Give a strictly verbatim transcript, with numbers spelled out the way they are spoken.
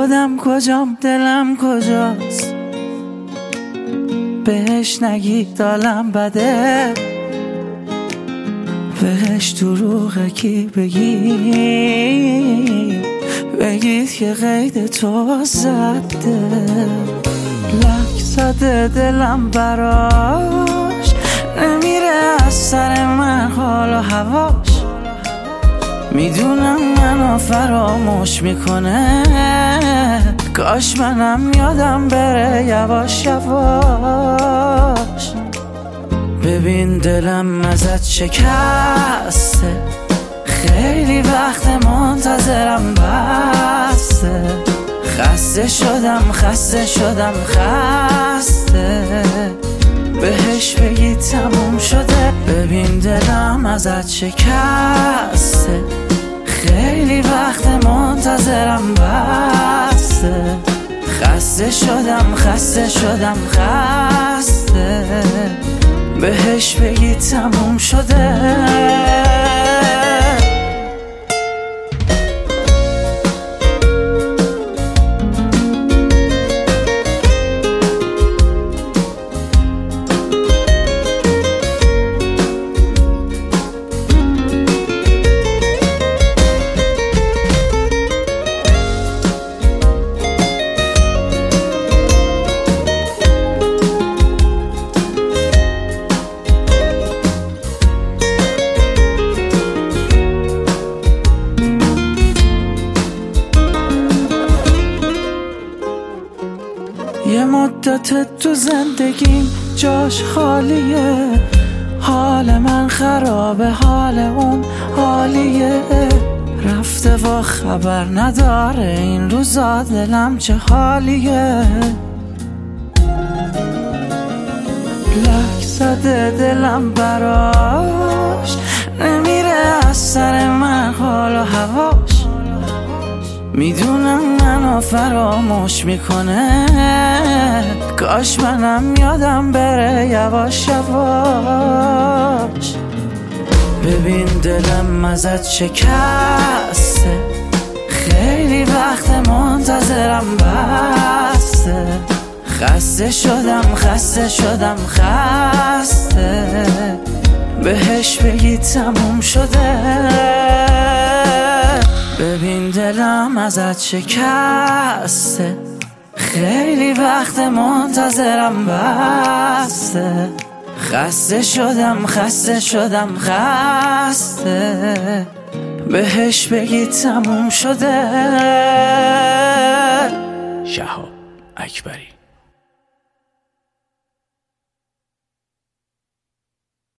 خودم کجام دلم کجاست، بهش نگید حالم بده، بهش دروغه کی بگی بگید که قید تو زده. لک زده دلم براش، نمیره از سر من حال و هواش، میدونم منو فراموش میکنه، کاش منم یادم بره یواش یواش. ببین دلم ازت شکسته، خیلی وقت منتظرم بسته، خسته شدم خسته شدم خسته، بهش بگی تموم شده. ببین دلم ازت شکسته، خیلی وقت منتظرم بسته، خسته شدم خسته شدم خسته، بهش بگی تموم شده. یه مدت تو زندگیم جاش خالیه، حال من خرابه حال اون حالیه، رفته و خبر نداره این روزا دلم چه حالیه. لک زده دلم براش، نمیره از سر من حال و هواش، میدونم منو فراموش میکنه، کاش منم یادم بره یواش یواش. ببین دلم ازت شکسته، خیلی وقت منتظرم بسته، خسته شدم خسته شدم خسته، بهش بگی تموم شده. ببین دلم ازت شکسته، خیلی وقت منتظرم بسته، خسته شدم خسته شدم خسته، بهش بگی تموم شده. شهاب اکبری.